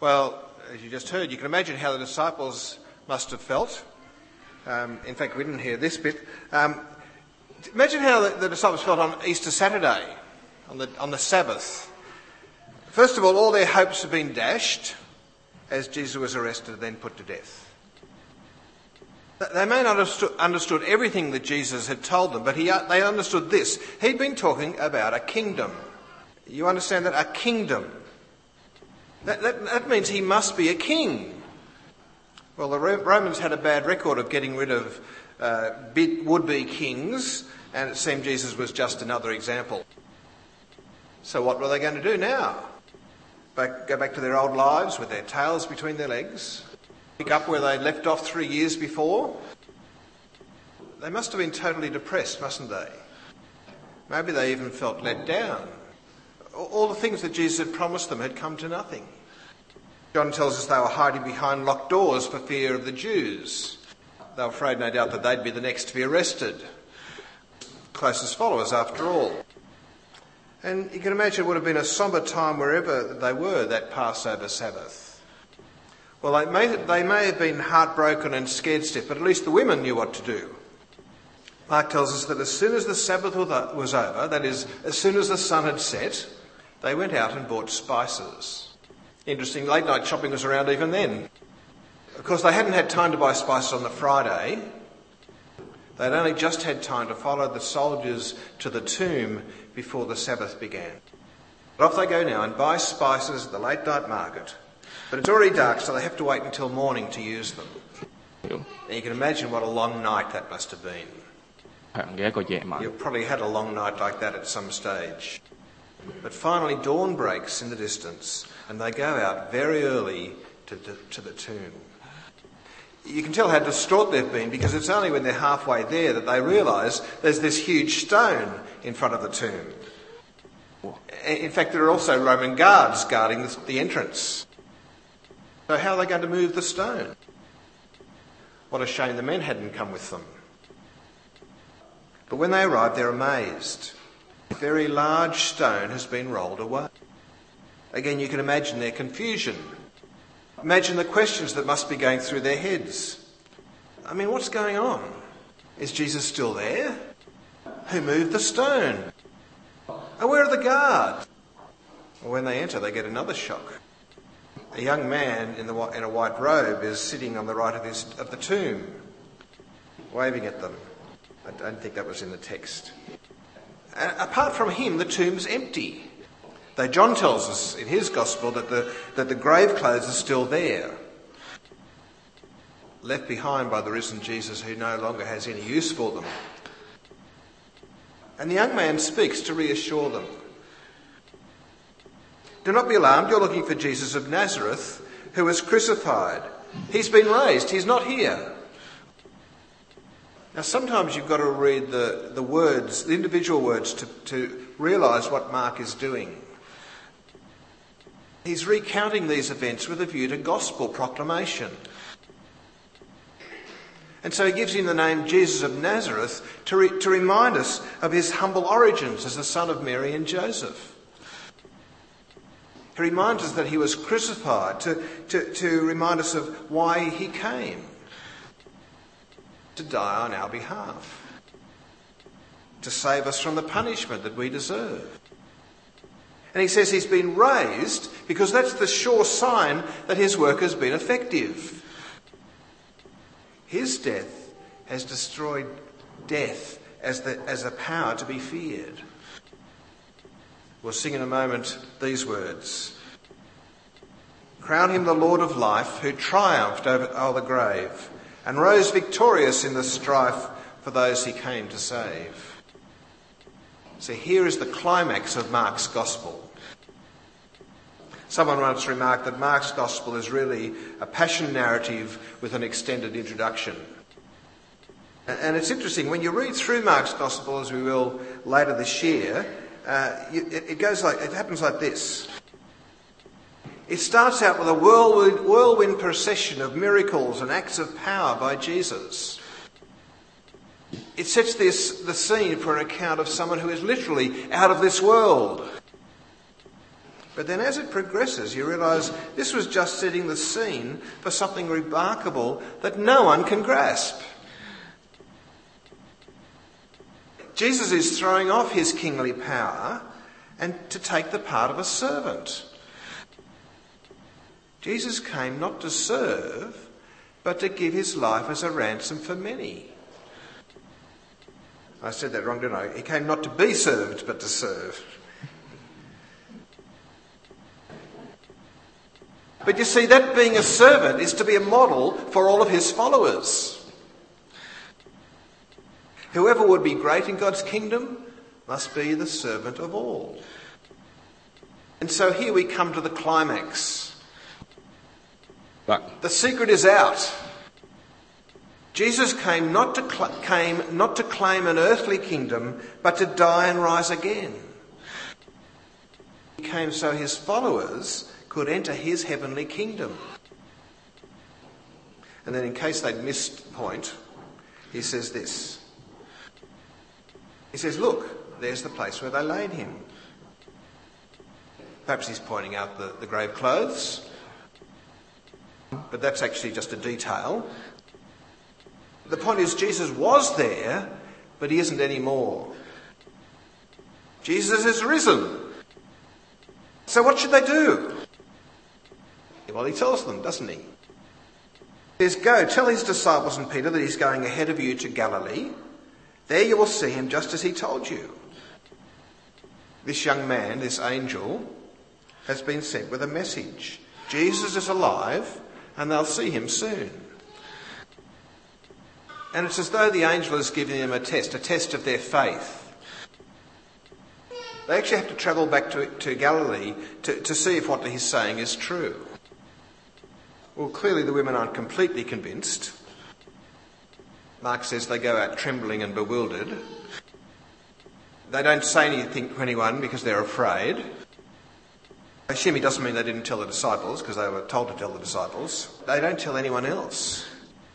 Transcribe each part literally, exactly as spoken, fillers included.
Well, as you just heard, you can imagine how the disciples must have felt. Um, in fact, we didn't hear this bit. Um, imagine how the, the disciples felt on Easter Saturday, on the, on the Sabbath. First of all, all their hopes have been dashed as Jesus was arrested and then put to death. They may not have understood everything that Jesus had told them, but he, they understood this. He'd been talking about a kingdom. You understand that? A kingdom. That, that, that means he must be a king. Well, the Romans had a bad record of getting rid of uh, would-be kings, and it seemed Jesus was just another example. So what were they going to do now? Back, go back to their old lives with their tails between their legs? Pick up where they left off three years before? They must have been totally depressed, mustn't they? Maybe they even felt let down. All the things that Jesus had promised them had come to nothing. John tells us they were hiding behind locked doors for fear of the Jews. They were afraid, no doubt, that they'd be the next to be arrested. Closest followers, after all. And you can imagine it would have been a sombre time wherever they were that Passover Sabbath. Well, they may, they may have been heartbroken and scared stiff, but at least the women knew what to do. Mark tells us that as soon as the Sabbath was over, that is, as soon as the sun had set, they went out and bought spices. Interesting, late night shopping was around even then. Of course, they hadn't had time to buy spices on the Friday. They'd only just had time to follow the soldiers to the tomb before the Sabbath began. But off they go now and buy spices at the late night market. But it's already dark, so they have to wait until morning to use them. And you can imagine what a long night that must have been. You've probably had a long night like that at some stage. But finally dawn breaks in the distance and they go out very early to, to, to the tomb. You can tell how distraught they've been because it's only when they're halfway there that they realise there's this huge stone in front of the tomb. In fact, there are also Roman guards guarding the, the entrance. So how are they going to move the stone? What a shame the men hadn't come with them. But when they arrive, they're amazed. A very large stone has been rolled away. Again, you can imagine their confusion. Imagine the questions that must be going through their heads. I mean, what's going on? Is Jesus still there? Who moved the stone? And where are the guards? Well, when they enter, they get another shock. A young man in, the, in a white robe is sitting on the right of, his, of the tomb, waving at them. I don't think that was in the text. And apart from him, the tomb's empty. Though John tells us in his gospel that the, that the grave clothes are still there, left behind by the risen Jesus who no longer has any use for them. And the young man speaks to reassure them. Do not be alarmed, you're looking for Jesus of Nazareth, who was crucified. He's been raised, he's not here. Now sometimes you've got to read the, the words, the individual words, to, to realise what Mark is doing. He's recounting these events with a view to gospel proclamation. And so he gives him the name Jesus of Nazareth to, re, to remind us of his humble origins as the son of Mary and Joseph. He reminds us that he was crucified to, to, to remind us of why he came. To die on our behalf. To save us from the punishment that we deserve. And he says he's been raised because that's the sure sign that his work has been effective. His death has destroyed death as the, as a power to be feared. We'll sing in a moment these words. Crown him the Lord of life, who triumphed over, over the grave and rose victorious in the strife for those he came to save. So here is the climax of Mark's gospel. Someone once remarked that Mark's gospel is really a passion narrative with an extended introduction. And it's interesting, when you read through Mark's gospel, as we will later this year, uh, it, it goes like, it happens like this. It starts out with a whirlwind, whirlwind procession of miracles and acts of power by Jesus. It sets this, the scene for an account of someone who is literally out of this world. But then as it progresses, you realise this was just setting the scene for something remarkable that no one can grasp. Jesus is throwing off his kingly power and to take the part of a servant. Jesus came not to serve, but to give his life as a ransom for many. I said that wrong, didn't I? He came not to be served, but to serve. But you see, that being a servant is to be a model for all of his followers. Whoever would be great in God's kingdom must be the servant of all. And so here we come to the climax. But the secret is out. Jesus came not to cl- came not to claim an earthly kingdom, but to die and rise again. He came so his followers could enter his heavenly kingdom. And then in case they'd missed the point, he says this. He says, look, there's the place where they laid him. Perhaps he's pointing out the, the grave clothes, but that's actually just a detail. The point is, Jesus was there, but he isn't anymore. Jesus is risen. So what should they do? Well, he tells them, doesn't he? He says, go, tell his disciples and Peter that he's going ahead of you to Galilee. There you will see him just as he told you. This young man, this angel, has been sent with a message. Jesus is alive and they'll see him soon. And it's as though the angel is giving them a test, a test of their faith. They actually have to travel back to, to Galilee to, to see if what he's saying is true. Well, clearly the women aren't completely convinced. Mark says they go out trembling and bewildered. They don't say anything to anyone because they're afraid. I assume he doesn't mean they didn't tell the disciples because they were told to tell the disciples. They don't tell anyone else.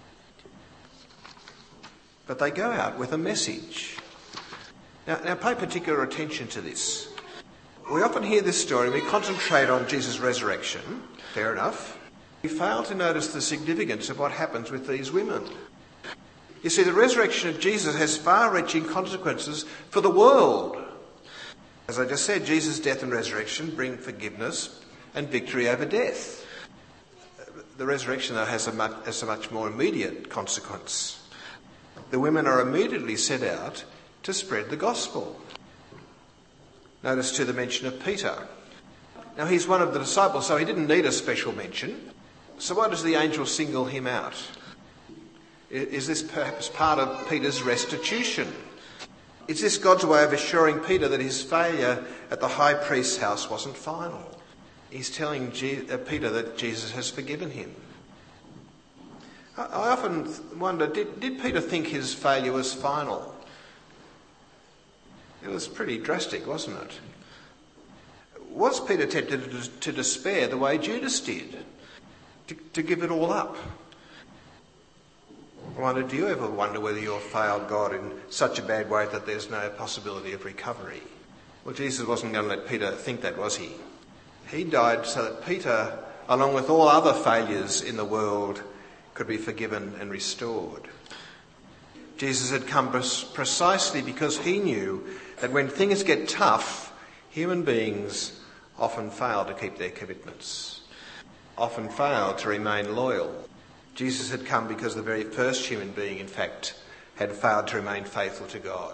But they go out with a message. Now, now pay particular attention to this. We often hear this story and we concentrate on Jesus' resurrection. Fair enough. We fail to notice the significance of what happens with these women. You see, the resurrection of Jesus has far-reaching consequences for the world. As I just said, Jesus' death and resurrection bring forgiveness and victory over death. The resurrection, though, has a much, has a much more immediate consequence. The women are immediately set out to spread the gospel. Notice too the mention of Peter. Now, he's one of the disciples, so he didn't need a special mention. So why does the angel single him out? Is this perhaps part of Peter's restitution? Is this God's way of assuring Peter that his failure at the high priest's house wasn't final? He's telling Je- uh, Peter that Jesus has forgiven him. I, I often wonder, did, did Peter think his failure was final? It was pretty drastic, wasn't it? Was Peter tempted to, to despair the way Judas did? To, to give it all up? I wonder, do you ever wonder whether you've failed God in such a bad way that there's no possibility of recovery? Well, Jesus wasn't going to let Peter think that, was he? He died so that Peter, along with all other failures in the world, could be forgiven and restored. Jesus had come precisely because he knew that when things get tough, human beings often fail to keep their commitments, often fail to remain loyal. Jesus had come because the very first human being, in fact, had failed to remain faithful to God.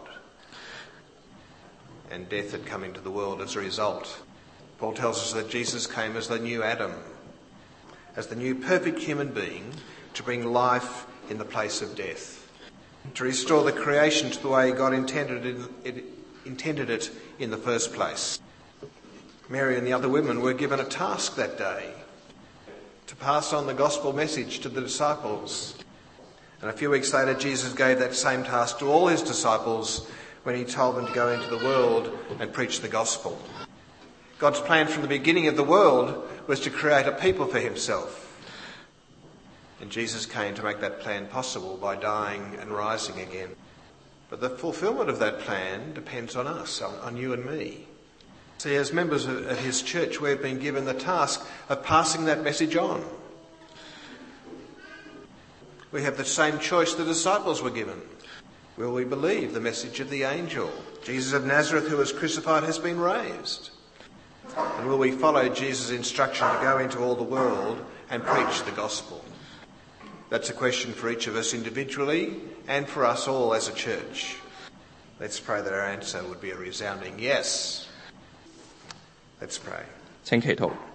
And death had come into the world as a result. Paul tells us that Jesus came as the new Adam, as the new perfect human being, to bring life in the place of death, to restore the creation to the way God intended it, it, intended it in the first place. Mary and the other women were given a task that day, to pass on the gospel message to the disciples. And a few weeks later, Jesus gave that same task to all his disciples when he told them to go into the world and preach the gospel. God's plan from the beginning of the world was to create a people for himself. And Jesus came to make that plan possible by dying and rising again. But the fulfilment of that plan depends on us, on, on you and me. See, as members of his church, we've been given the task of passing that message on. We have the same choice the disciples were given. Will we believe the message of the angel? Jesus of Nazareth, who was crucified, has been raised. And will we follow Jesus' instruction to go into all the world and preach the gospel? That's a question for each of us individually and for us all as a church. Let's pray that our answer would be a resounding yes. Let's pray. 請祈禱。